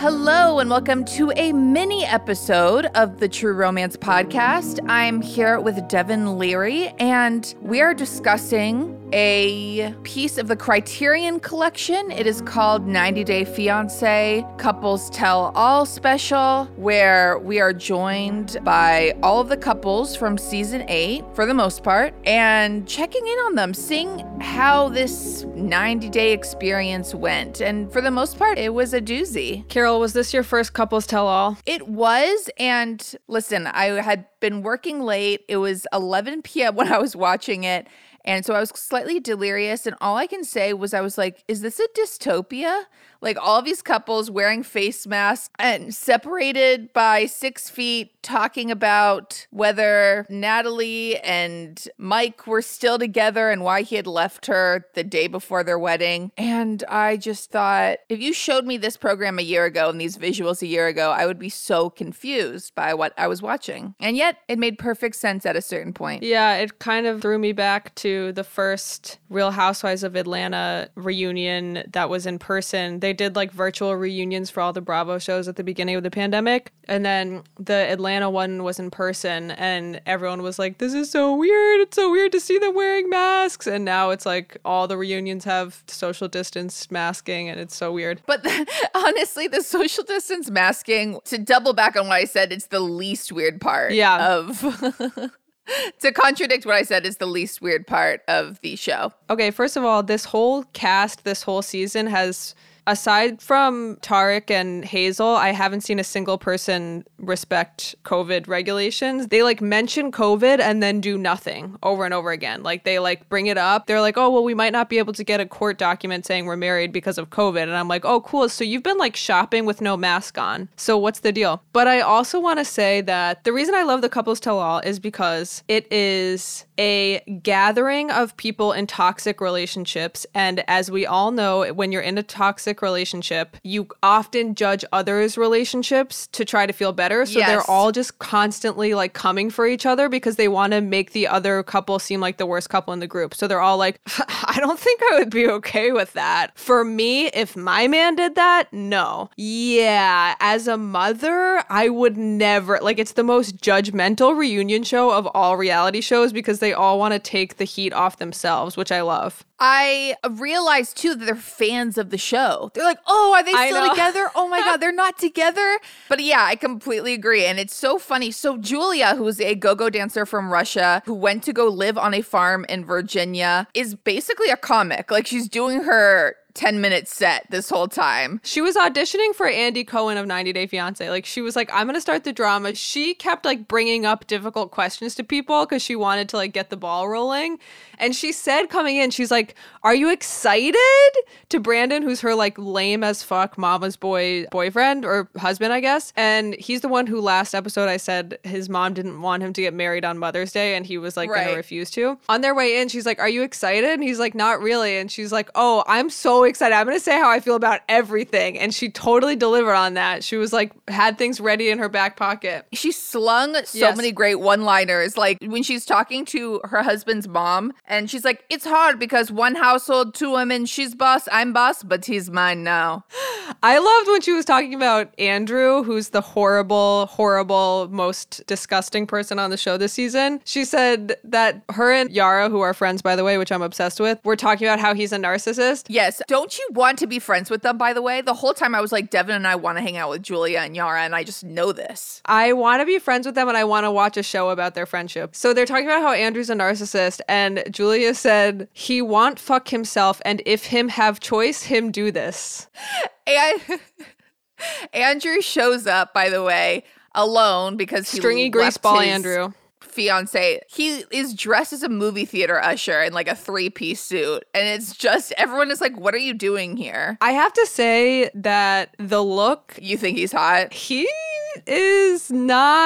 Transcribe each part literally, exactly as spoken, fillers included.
Hello and welcome to a mini episode of the True Romance Podcast. I'm here with Devin Leary and we are discussing a piece of the Criterion Collection. It is called ninety Day Fiancé Couples Tell All Special, where we are joined by all of the couples from season eight, for the most part, and checking in on them, seeing how this ninety day experience went. And for the most part, it was a doozy. Carol, was this your first Couples Tell All? It was, and listen, I had been working late. It was eleven p.m. when I was watching it. And so I was slightly delirious, and all I can say was I was like, is this a dystopia? Like all of these couples wearing face masks and separated by six feet talking about whether Natalie and Mike were still together and why he had left her the day before their wedding. And I just thought, if you showed me this program a year ago and these visuals a year ago, I would be so confused by what I was watching. And yet it made perfect sense at a certain point. Yeah, it kind of threw me back to the first Real Housewives of Atlanta reunion that was in person. They did like virtual reunions for all the Bravo shows at the beginning of the pandemic. And then the Atlanta one was in person and everyone was like, this is so weird. It's so weird to see them wearing masks. And now it's like all the reunions have social distance masking and it's so weird. But honestly, the social distance masking, to double back on what I said, it's the least weird part yeah. of... To contradict what I said is the least weird part of the show. Okay, first of all, this whole cast, this whole season has, aside from Tarek and Hazel, I haven't seen a single person respect COVID regulations. They like mention COVID and then do nothing over and over again. Like they like bring it up. They're like, oh, well, we might not be able to get a court document saying we're married because of COVID. And I'm like, oh, cool. So you've been like shopping with no mask on. So what's the deal? But I also want to say that the reason I love the Couples Tell All is because it is a gathering of people in toxic relationships. And as we all know, when you're in a toxic relationship, you often judge others' relationships to try to feel better. So yes. They're all just constantly like coming for each other because they want to make the other couple seem like the worst couple in the group. So they're all like, I don't think I would be okay with that. For me, if my man did that, no. Yeah, as a mother, I would never, like it's the most judgmental reunion show of all reality shows because they all want to take the heat off themselves, which I love. I realized, too, that they're fans of the show. They're like, oh, are they still together? Oh, my God, they're not together? But yeah, I completely agree. And it's so funny. So Julia, who's a go-go dancer from Russia, who went to go live on a farm in Virginia, is basically a comic. Like, she's doing her ten minute set this whole time. She was auditioning for Andy Cohen of ninety Day Fiancé. Like, she was like, I'm going to start the drama. She kept, like, bringing up difficult questions to people because she wanted to, like, get the ball rolling. And she said coming in, she's like, are you excited? To Brandon, who's her, like, lame as fuck mama's boy boyfriend or husband, I guess. And he's the one who last episode I said his mom didn't want him to get married on Mother's Day and he was, like, right. going to refuse to. On their way in, she's like, are you excited? And he's like, not really. And she's like, oh, I'm so excited. I'm going to say how I feel about everything. And she totally delivered on that. She was like, had things ready in her back pocket. She slung so yes. many great one-liners. Like when she's talking to her husband's mom and she's like, it's hard because one household, two women, she's boss, I'm boss, but he's mine now. I loved when she was talking about Andrew, who's the horrible, horrible, most disgusting person on the show this season. She said that her and Yara, who are friends, by the way, which I'm obsessed with, were talking about how he's a narcissist. Yes. Don't you want to be friends with them, by the way? The whole time I was like, Devin and I want to hang out with Julia and Yara, and I just know this. I want to be friends with them, and I want to watch a show about their friendship. So they're talking about how Andrew's a narcissist, and Julia said, he want fuck himself, and if him have choice, him do this. And Andrew shows up, by the way, alone because he Stringy left greaseball his Andrew. fiance. He is dressed as a movie theater usher in like a three-piece suit. And it's just, everyone is like, what are you doing here? I have to say that the look... You think he's hot? He is not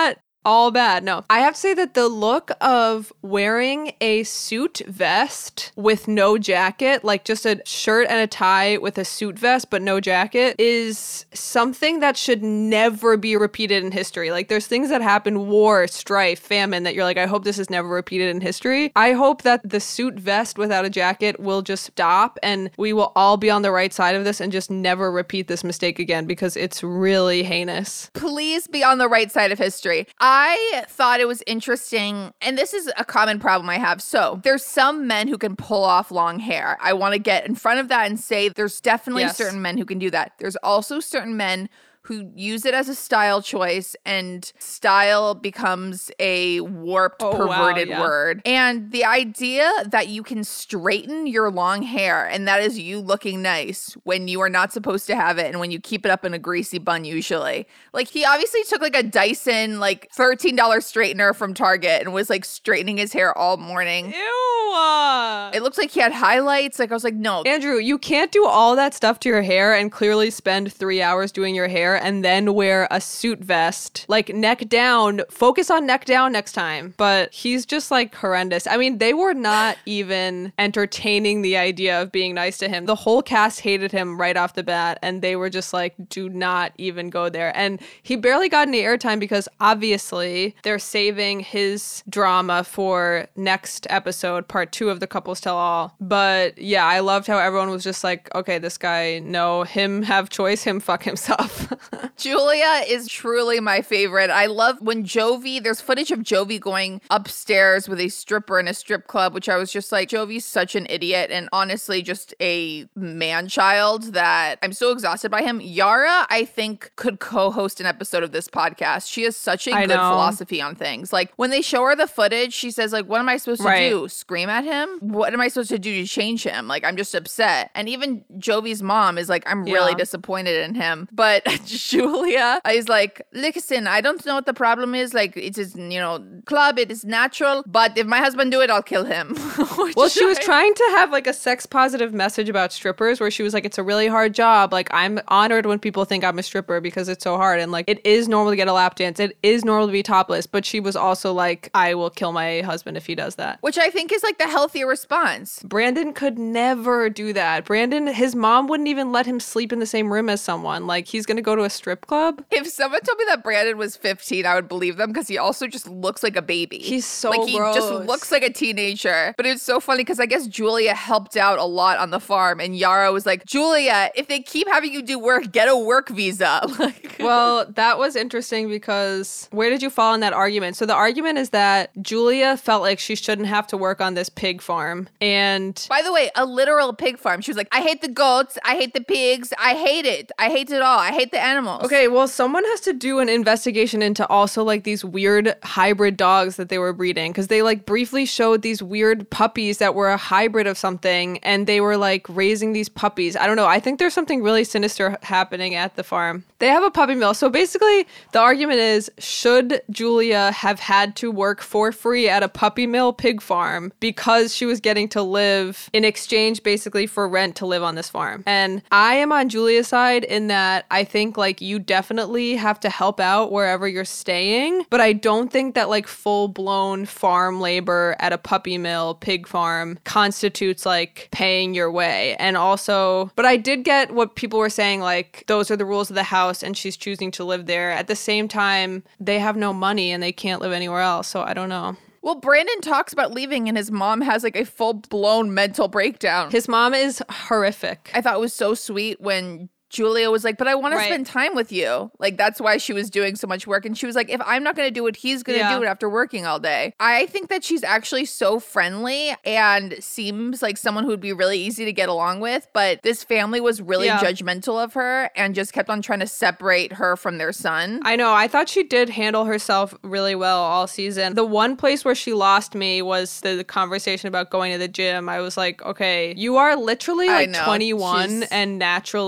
All bad. No. I have to say that the look of wearing a suit vest with no jacket, like just a shirt and a tie with a suit vest but no jacket, is something that should never be repeated in history. Like there's things that happen, war, strife, famine, that you're like, I hope this is never repeated in history. I hope that the suit vest without a jacket will just stop and we will all be on the right side of this and just never repeat this mistake again because it's really heinous. Please be on the right side of history. I thought it was interesting, and this is a common problem I have. So there's some men who can pull off long hair. I want to get in front of that and say there's definitely Yes. certain men who can do that. There's also certain men who use it as a style choice, and style becomes a warped, Oh, wow, perverted yeah. word. And the idea that you can straighten your long hair, and that is you looking nice when you are not supposed to have it, and when you keep it up in a greasy bun usually. Like, he obviously took like a Dyson, like thirteen dollars straightener from Target and was like straightening his hair all morning. Ew. uh. It looked like he had highlights. Like, I was like, no. Andrew, you can't do all that stuff to your hair and clearly spend three hours doing your hair and then wear a suit vest, like neck down. Focus on neck down next time. But he's just like horrendous. I mean, they were not even entertaining the idea of being nice to him. The whole cast hated him right off the bat, and they were just like, do not even go there. And he barely got any airtime because obviously they're saving his drama for next episode, part two of the Couples Tell All. But yeah, I loved how everyone was just like, okay, this guy, no, him have choice, him fuck himself. Julia is truly my favorite. I love when Jovi, there's footage of Jovi going upstairs with a stripper in a strip club, which I was just like, Jovi's such an idiot and honestly just a man-child that I'm so exhausted by him. Yara, I think, could co-host an episode of this podcast. She has such a I good know. philosophy on things. Like, when they show her the footage, she says, like, what am I supposed to Right. do? Scream at him? What am I supposed to do to change him? Like, I'm just upset. And even Jovi's mom is like, I'm really Yeah. disappointed in him. But Julia is like, listen, I don't know what the problem is. Like, it is, you know, club, it is natural. But if my husband do it, I'll kill him. Which Well, she was I- trying to have like a sex positive message about strippers where she was like, it's a really hard job. Like, I'm honored when people think I'm a stripper because it's so hard. And like, it is normal to get a lap dance. It is normal to be topless. But she was also like, I will kill my husband if he does that. Which I think is like the healthier response. Brandon could never do that. Brandon, his mom wouldn't even let him sleep in the same room as someone. Like, he's going to go to a strip club. If someone told me that Brandon was fifteen, I would believe them because he also just looks like a baby. He's so like he gross. just looks like a teenager. But it's so funny because I guess Julia helped out a lot on the farm, and Yara was like, Julia, if they keep having you do work, get a work visa. Like, Well, that was interesting because where did you fall in that argument? So the argument is that Julia felt like she shouldn't have to work on this pig farm. And by the way, a literal pig farm. She was like, I hate the goats, I hate the pigs, I hate it. I hate it all. I hate the animals. okay, well, someone has to do an investigation into also like these weird hybrid dogs that they were breeding because they like briefly showed these weird puppies that were a hybrid of something and they were like raising these puppies. I don't know. I think there's something really sinister happening at the farm. They have a puppy mill. So basically, the argument is, should Julia have had to work for free at a puppy mill pig farm because she was getting to live in exchange basically for rent to live on this farm? And I am on Julia's side in that I think like you definitely have to help out wherever you're staying, but I don't think that like full-blown farm labor at a puppy mill pig farm constitutes like paying your way. And also, but I did get what people were saying, like those are the rules of the house and she's choosing to live there. At the same time, they have no money and they can't live anywhere else, so I don't know. Well, Brandon talks about leaving, and his mom has like a full blown mental breakdown. His mom is horrific. I thought it was so sweet when Julia was like, but I want Right. to spend time with you. Like, that's why she was doing so much work. And she was like, if I'm not going to do it, he's going to Yeah. do it after working all day. I think that she's actually so friendly and seems like someone who would be really easy to get along with. But this family was really Yeah. judgmental of her and just kept on trying to separate her from their son. I know. I thought she did handle herself really well all season. The one place where she lost me was the, the conversation about going to the gym. I was like, okay, you are literally I like know. twenty-one She's- and naturally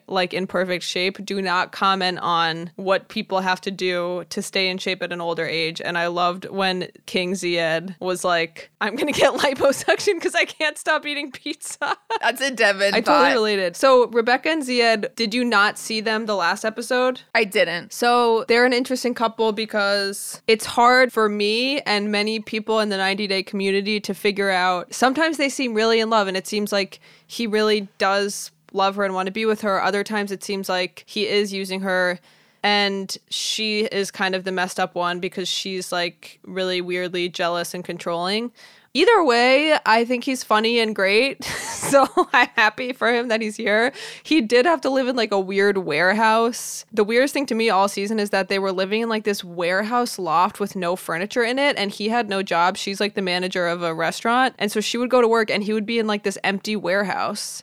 like in perfect shape, do not comment on what people have to do to stay in shape at an older age. And I loved when King Zied was like, I'm going to get liposuction because I can't stop eating pizza. That's a Devin I thought. totally related. So Rebecca and Zied, did you not see them the last episode? I didn't. So they're an interesting couple because it's hard for me and many people in the ninety day community to figure out. Sometimes they seem really in love and it seems like he really does love her and want to be with her. Other times it seems like he is using her and she is kind of the messed up one because she's like really weirdly jealous and controlling. Either way, I think he's funny and great. So I'm happy for him that he's here. He did have to live in like a weird warehouse. The weirdest thing to me all season is that they were living in like this warehouse loft with no furniture in it. And he had no job. She's like the manager of a restaurant. And so she would go to work and he would be in like this empty warehouse.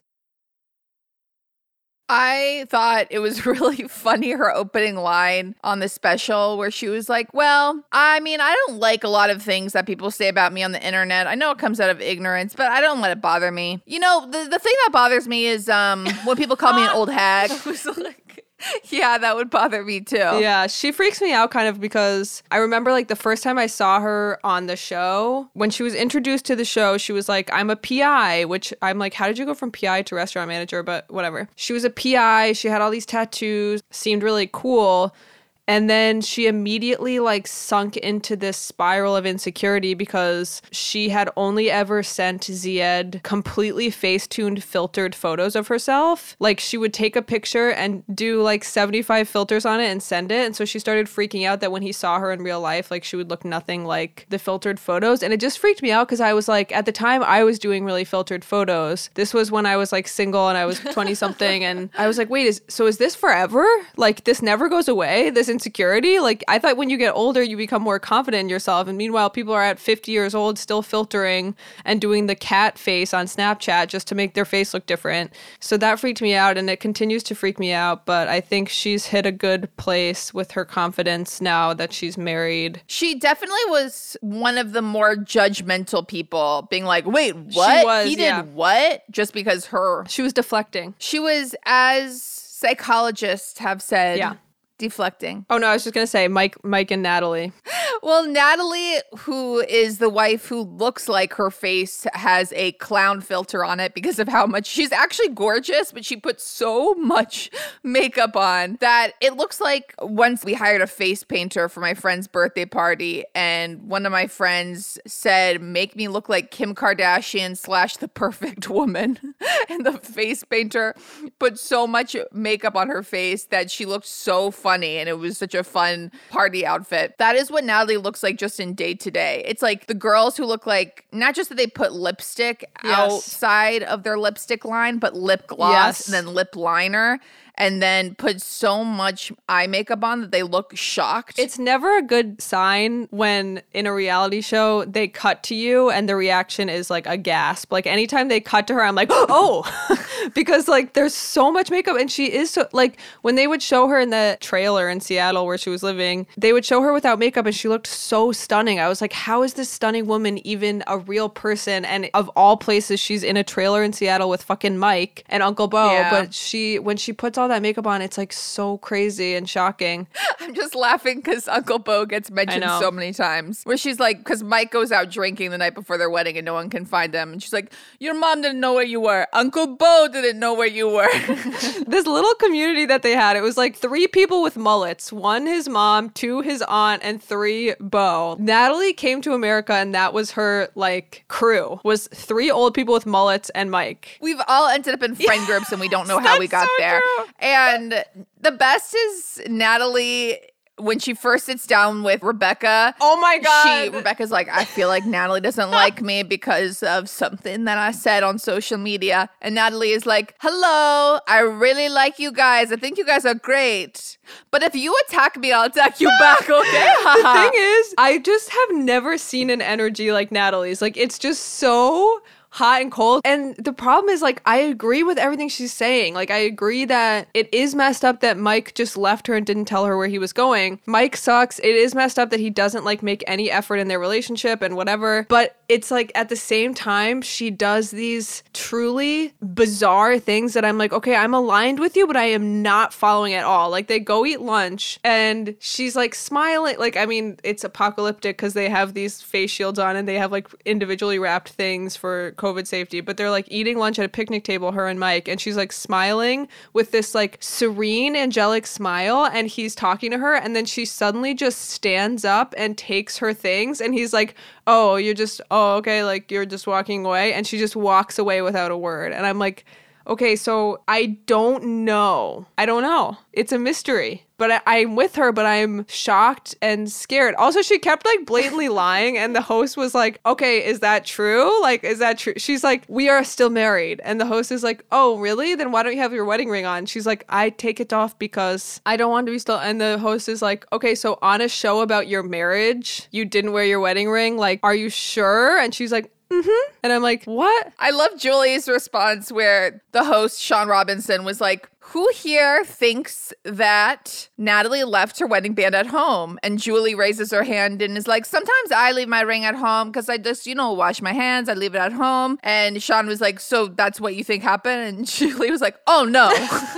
I thought it was really funny, her opening line on the special where she was like, well, I mean, I don't like a lot of things that people say about me on the internet. I know it comes out of ignorance, but I don't let it bother me. You know, the, the thing that bothers me is um when people call me an old hag. I was like, yeah, that would bother me too. Yeah, she freaks me out kind of because I remember like the first time I saw her on the show, when she was introduced to the show, she was like, I'm a P I, which I'm like, how did you go from P I to restaurant manager? But whatever. She was a P I. She had all these tattoos, seemed really cool. And then she immediately like sunk into this spiral of insecurity because she had only ever sent Zied completely face-tuned filtered photos of herself. Like she would take a picture and do like seventy-five filters on it and send it. And so she started freaking out that when he saw her in real life, like she would look nothing like the filtered photos. And it just freaked me out because I was like, at the time I was doing really filtered photos. This was when I was like single and I was twenty something. And I was like, wait, is so is this forever? Like this never goes away? This insecurity? Like I thought when you get older you become more confident in yourself, and meanwhile people are at fifty years old still filtering and doing the cat face on Snapchat just to make their face look different. So that freaked me out and it continues to freak me out, but I think she's hit a good place with her confidence now that she's married. She definitely was one of the more judgmental people, being like, wait, what? She was, he did yeah. what? Just because her She was deflecting. she was, as psychologists have said, Yeah. deflecting. Oh no, I was just gonna say Mike, Mike and Natalie. Well, Natalie, who is the wife who looks like her face has a clown filter on it because of how much she's actually gorgeous, but she puts so much makeup on that it looks like once we hired a face painter for my friend's birthday party, and one of my friends said, make me look like Kim Kardashian slash the perfect woman. And the face painter put so much makeup on her face that she looked so funny, and it was such a fun party outfit. That is what Natalie looks like just in day to day. It's like the girls who look like, not just that they put lipstick Yes. outside of their lipstick line, but lip gloss Yes. and then lip liner, and then put so much eye makeup on that they look shocked. It's never a good sign when in a reality show they cut to you and the reaction is like a gasp. Like anytime they cut to her, I'm like, oh, because like there's so much makeup, and she is so like when they would show her in the trailer in Seattle where she was living, they would show her without makeup and she looked so stunning. I was like, how is this stunning woman even a real person? And of all places, she's in a trailer in Seattle with fucking Mike and Uncle Bo. Yeah. But she, when she puts all that makeup on, it's like so crazy and shocking. I'm just laughing because Uncle Bo gets mentioned know. so many times. Where she's like, because Mike goes out drinking the night before their wedding and no one can find him. And she's like, your mom didn't know where you were. Uncle Bo didn't know where you were. This little community that they had, it was like three people with mullets. One, his mom, two, his aunt, and three, Bo. Natalie came to America and that was her like crew, was three old people with mullets and Mike. We've all ended up in friend groups and we don't know how we got so there. true. And the best is Natalie, when she first sits down with Rebecca. Oh my God. She, Rebecca's like, I feel like Natalie doesn't like me because of something that I said on social media. And Natalie is like, hello, I really like you guys. I think you guys are great. But if you attack me, I'll attack you back, okay? The thing is, I just have never seen an energy like Natalie's. Like, it's just so hot and cold. And the problem is, like, I agree with everything she's saying. Like, I agree that it is messed up that Mike just left her and didn't tell her where he was going. Mike sucks. It is messed up that he doesn't, like, make any effort in their relationship and whatever. But it's like at the same time, she does these truly bizarre things that I'm like, okay, I'm aligned with you, but I am not following at all. Like they go eat lunch and she's like smiling. Like, I mean, it's apocalyptic because they have these face shields on and they have like individually wrapped things for COVID safety, but they're like eating lunch at a picnic table, her and Mike, and she's like smiling with this like serene, angelic smile, and he's talking to her, and then she suddenly just stands up and takes her things, and he's like, oh, you're just, oh, okay, like you're just walking away, and she just walks away without a word, and I'm like, okay, so I don't know. I don't know. It's a mystery. But I, I'm with her, but I'm shocked and scared. Also, she kept like blatantly lying, and the host was like, okay, is that true? Like, is that true? She's like, we are still married. And the host is like, oh, really? Then why don't you have your wedding ring on? She's like, I take it off because I don't want to be still. And the host is like, okay, so on a show about your marriage, you didn't wear your wedding ring. Like, are you sure? And she's like, mm-hmm. And I'm like, what? I love Julie's response where the host, Sean Robinson, was like, who here thinks that Natalie left her wedding band at home? And Julie raises her hand and is like, sometimes I leave my ring at home because I just, you know, wash my hands. I leave it at home. And Sean was like, so that's what you think happened? And Julie was like, oh, no.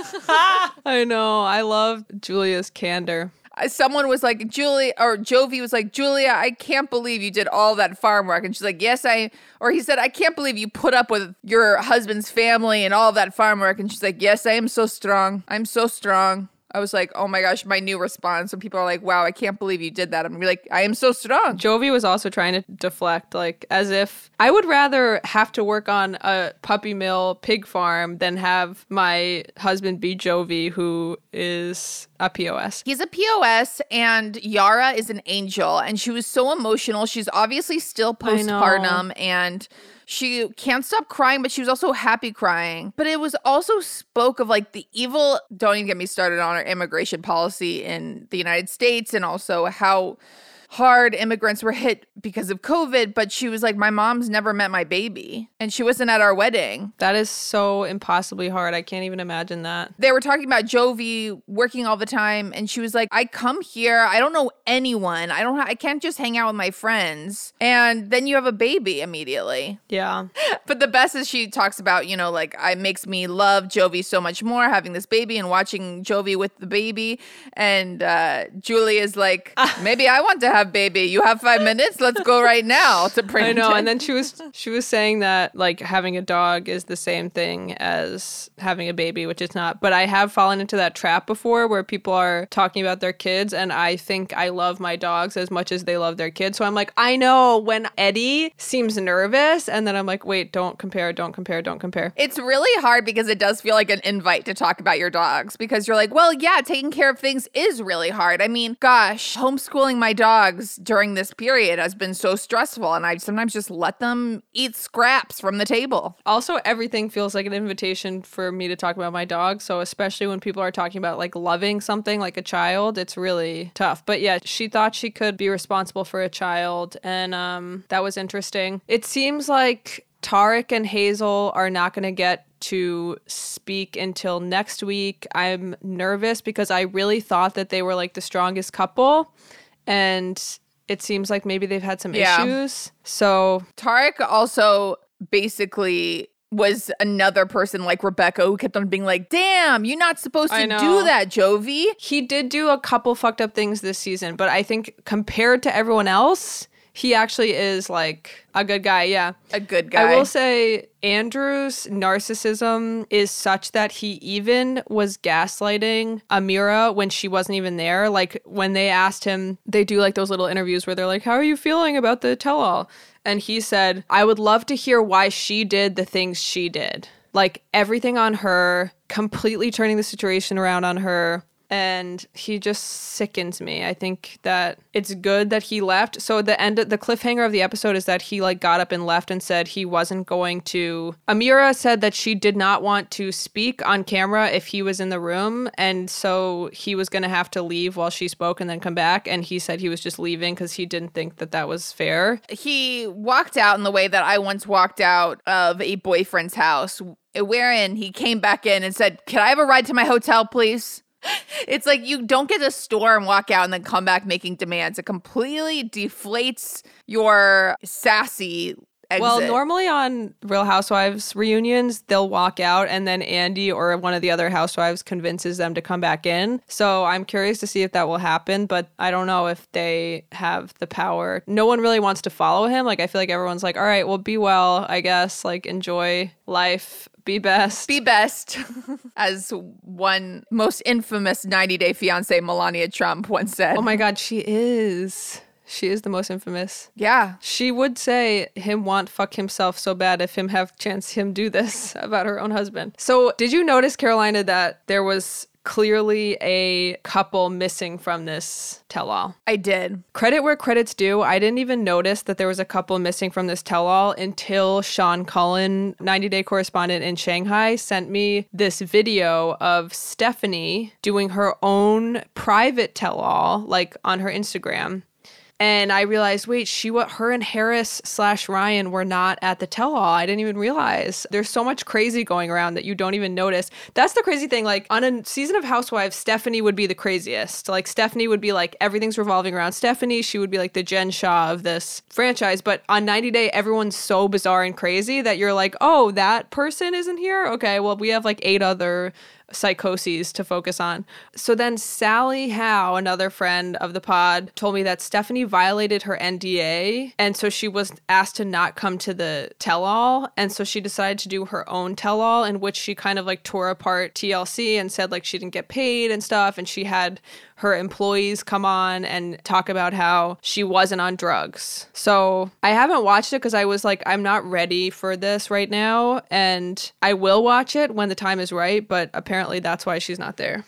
I know. I love Julia's candor. Someone was like, Julie, or Jovi was like, Julia, I can't believe you did all that farm work. And she's like, yes, I, or he said, I can't believe you put up with your husband's family and all of that farm work. And she's like, yes, I am so strong. I'm so strong. I was like, oh my gosh, my new response. When people are like, wow, I can't believe you did that. I'm like, I am so strong. Jovi was also trying to deflect, like, as if I would rather have to work on a puppy mill pig farm than have my husband be Jovi, who is a P O S. He's a P O S, and Yara is an angel, and she was so emotional. She's obviously still postpartum, and she can't stop crying, but she was also happy crying. But it was also spoke of like the evil, don't even get me started on our immigration policy in the United States, and also how hard immigrants were hit because of COVID. But she was like, my mom's never met my baby, and she wasn't at our wedding. That is so impossibly hard. I can't even imagine that. They were talking about Jovi working all the time, and she was like, I come here, I don't know anyone. I don't ha- I can't just hang out with my friends. And then you have a baby immediately. Yeah. But the best is she talks about, you know, like, it makes me love Jovi so much more, having this baby and watching Jovi with the baby. And uh, Julie is like, maybe I want to have baby. You have five minutes? Let's go right now to Brandon. I know. And then she was she was saying that like having a dog is the same thing as having a baby, which it's not. But I have fallen into that trap before where people are talking about their kids, and I think I love my dogs as much as they love their kids. So I'm like, I know when Eddie seems nervous, and then I'm like, wait, don't compare, don't compare, don't compare. It's really hard because it does feel like an invite to talk about your dogs, because you're like, well, yeah, taking care of things is really hard. I mean, gosh, homeschooling my dogs during this period has been so stressful, and I sometimes just let them eat scraps from the table. Also, everything feels like an invitation for me to talk about my dog. So especially when people are talking about like loving something like a child, it's really tough. But yeah, she thought she could be responsible for a child, and um, that was interesting. It seems like Tarek and Hazel are not going to get to speak until next week. I'm nervous because I really thought that they were like the strongest couple, and it seems like maybe they've had some yeah. issues. So Tarek also basically was another person like Rebecca who kept on being like, damn, you're not supposed to do that, Jovi. He did do a couple fucked up things this season, but I think compared to everyone else, he actually is like a good guy. Yeah. A good guy. I will say Andrew's narcissism is such that he even was gaslighting Amira when she wasn't even there. Like when they asked him, they do like those little interviews where they're like, how are you feeling about the tell-all? And he said, I would love to hear why she did the things she did. Like everything on her, completely turning the situation around on her. And he just sickens me. I think that it's good that he left. So the end, the cliffhanger of the episode is that he like got up and left and said he wasn't going to. Amira said that she did not want to speak on camera if he was in the room. And so he was going to have to leave while she spoke and then come back. And he said he was just leaving because he didn't think that that was fair. He walked out in the way that I once walked out of a boyfriend's house, wherein he came back in and said, can I have a ride to my hotel, please? It's like you don't get to store and walk out and then come back making demands. It completely deflates your sassy exit. Well, normally on Real Housewives reunions, they'll walk out and then Andy or one of the other housewives convinces them to come back in. So I'm curious to see if that will happen, but I don't know if they have the power. No one really wants to follow him. Like, I feel like everyone's like, all right, well, be well, I guess. Like, enjoy life. Be best. Be best. As one most infamous ninety Day Fiancé, Melania Trump, once said. Oh my God, she is. She is the most infamous. Yeah. She would say him want fuck himself so bad if him have chance him do this about her own husband. So did you notice, Carolina, that there was clearly a couple missing from this tell-all? I did. Credit where credit's due. I didn't even notice that there was a couple missing from this tell-all until Sean Cullen, ninety Day correspondent in Shanghai, sent me this video of Stephanie doing her own private tell-all, like on her Instagram. And I realized, wait, she, what, her and Harris slash Ryan were not at the tell-all. I didn't even realize. There's so much crazy going around that you don't even notice. That's the crazy thing. Like, on a season of Housewives, Stephanie would be the craziest. Like, Stephanie would be like, everything's revolving around Stephanie. She would be like the Jen Shah of this franchise. But on ninety Day, everyone's so bizarre and crazy that you're like, oh, that person isn't here? Okay, well, we have like eight other psychoses to focus on. So then Sally Howe, another friend of the pod, told me that Stephanie violated her N D A, and so she was asked to not come to the tell-all, and so she decided to do her own tell-all, in which she kind of like tore apart T L C and said like she didn't get paid and stuff, and she had her employees come on and talk about how she wasn't on drugs. So I haven't watched it because I was like, I'm not ready for this right now, and I will watch it when the time is right, but apparently that's why she's not there.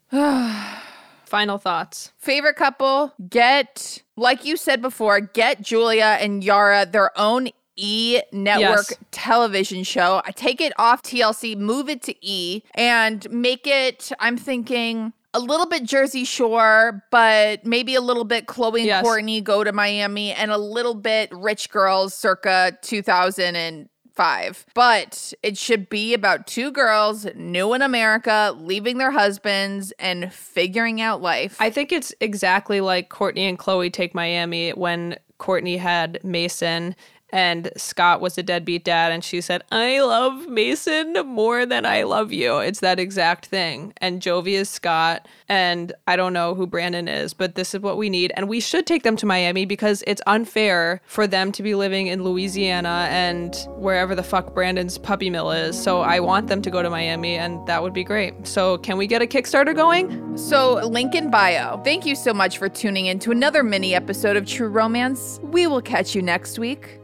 Final thoughts. Favorite couple, get, like you said before, get Julia and Yara their own E! Network Yes. television show. I take it off T L C, move it to E! And make it, I'm thinking, a little bit Jersey Shore, but maybe a little bit Chloe and Yes. Courtney go to Miami, and a little bit Rich Girls circa two thousand five. But it should be about two girls new in America, leaving their husbands and figuring out life. I think it's exactly like Courtney and Chloe Take Miami when Courtney had Mason and Scott was a deadbeat dad, and she said, I love Mason more than I love you. It's that exact thing. And Jovi is Scott, and I don't know who Brandon is, but this is what we need. And we should take them to Miami because it's unfair for them to be living in Louisiana and wherever the fuck Brandon's puppy mill is. So I want them to go to Miami, and that would be great. So can we get a Kickstarter going? So, link in bio. Thank you so much for tuning in to another mini episode of True Romance. We will catch you next week.